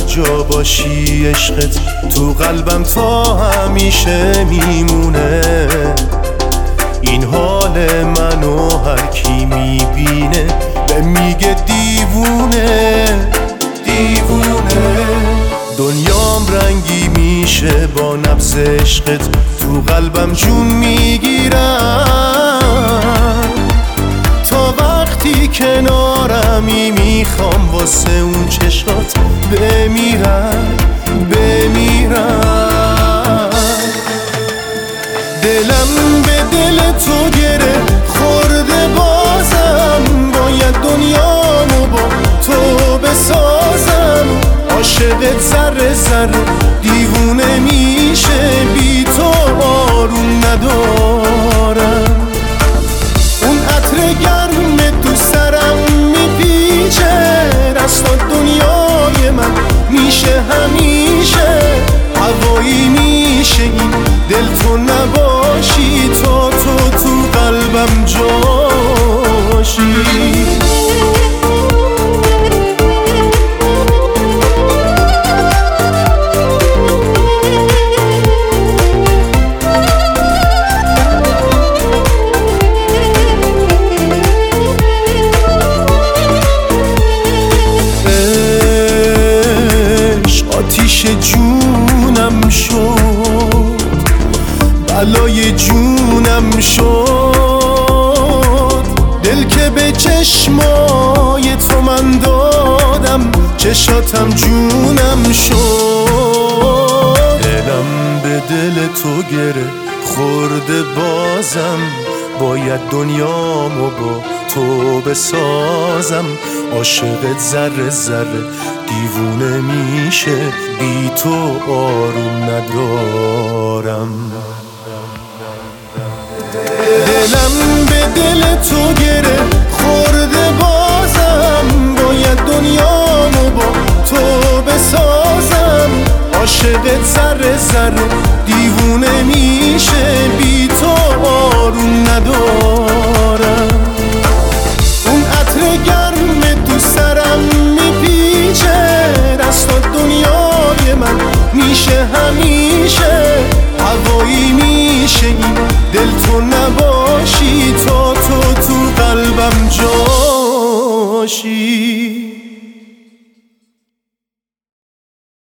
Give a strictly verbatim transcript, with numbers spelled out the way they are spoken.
جا باشی عشقت تو قلبم تا همیشه میمونه. این حال منو هر کی میبینه به میگه دیوونه دیوونه. دنیام رنگی میشه با نبض عشقت تو قلبم جون میگیرم. تا وقتی کنارمی میخوام واسه اون چشات بمیرم بمیرم. دلم به دل تو گره خورده بازم، باید دنیامو با تو بسازم. عاشقت ذره ذره دیوونه میشه، بی تو آروم ندارم. اون عطر گرم تو سرم میپیچه، دستات دنیای من میشه همیشه. هوایی میشه این دل تو نباشی، تا تو تو قلبم جاشی. آتیش جونم شد، بلای جونم شد. دل که به چشمای تو من دادم، چشاتم جونم شد. دلم به دل تو گره خورده بازم، باید دنیامو با تو بسازم. عاشقت ذره ذره دیوونه میشه، بی تو آروم ندارم. دلم به دل تو گره خورده بازم، باید دنیامو با تو بسازم. عاشقت ذره ذره دیوونه میشه، بی تو آروم ندارم. اون عطر گرم تو سرم میپیچه، دستات دنیای من میشه همیشه. هوایی میشه این دل تو نباشی، تا تو تو قلبم جاشی.